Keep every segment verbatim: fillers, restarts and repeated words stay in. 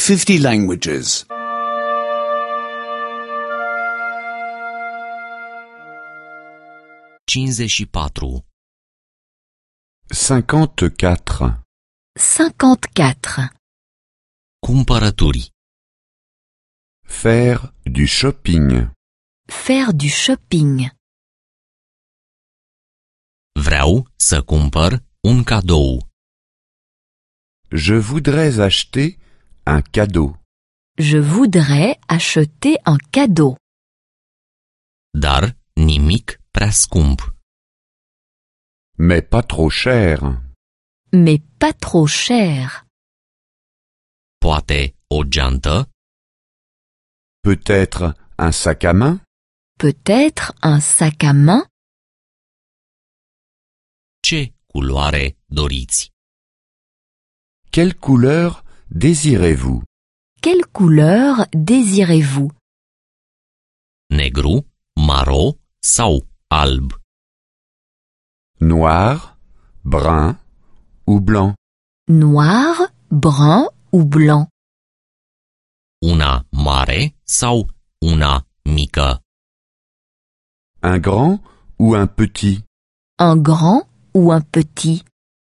fifty languages. cincizeci și patru. cinquante-quatre. cinquante-quatre. Cumpărături. Faire du shopping. Faire du shopping. Vreau să cumpăr un cadou. Je voudrais acheter un cadeau. Je voudrais acheter un cadeau. Dar nimic prea scump. Mais pas trop cher. Mais pas trop cher. Poate o geantă? Peut-être un sac à main. Peut-être un sac à main. Ce culoare doriți? Quelle couleur désirez-vous? Quelle couleur désirez-vous? Negru, maro sau alb? Noir, brun ou blanc? Noir, brun ou blanc? Una mare sau una mică? Un grand ou un petit? Un grand ou un petit?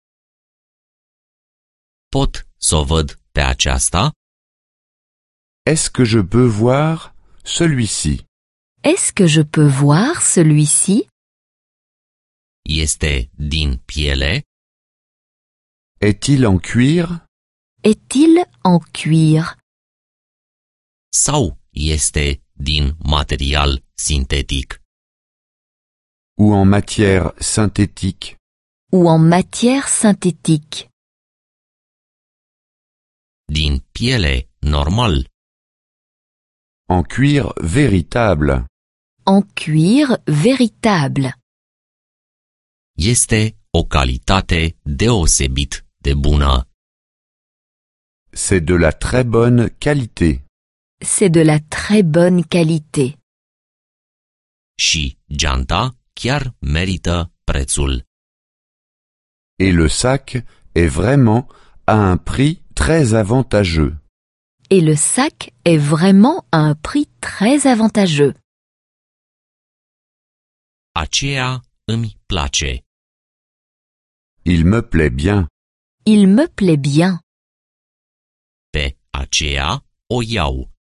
Pot să o văd pe aceasta? Est-ce que je peux voir celui-ci? Est-ce que je peux voir celui-ci? Este din piele? Est-il en cuir? Est-il en cuir? Sau este din material sintetic? Ou en matière synthétique? Ou en matière synthétique? Din piele normal? En cuir véritable? En cuir véritable? Este o calitate deosebit de bună. C'est de la très bonne qualité. C'est de la très bonne qualité. Și geanta chiar merită prețul. Et le sac est vraiment à un prix très avantageux. Et le sac est vraiment à un prix très avantageux. Aceea îmi place. Il me plaît bien. Il me plaît bien. Pe aceea o iau.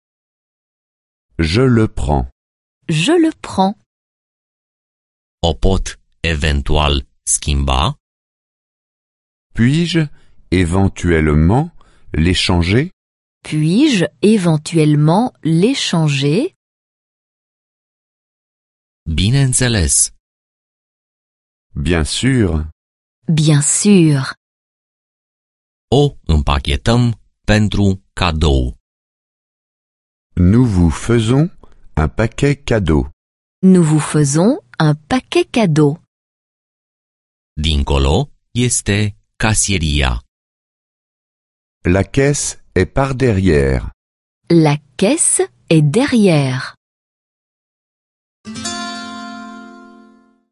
Je le prends. Je le prends. O pot eventual schimba? Puis-je éventuellement l'échanger? Puis-je éventuellement l'échanger? Bineînțeles. Bien sûr. Bien sûr. O împachetăm pentru cadou. Nous vous faisons un paquet cadeau. Nous vous faisons un paquet cadeau. Dincolo este casieria. La caisse est par derrière. La caisse est derrière.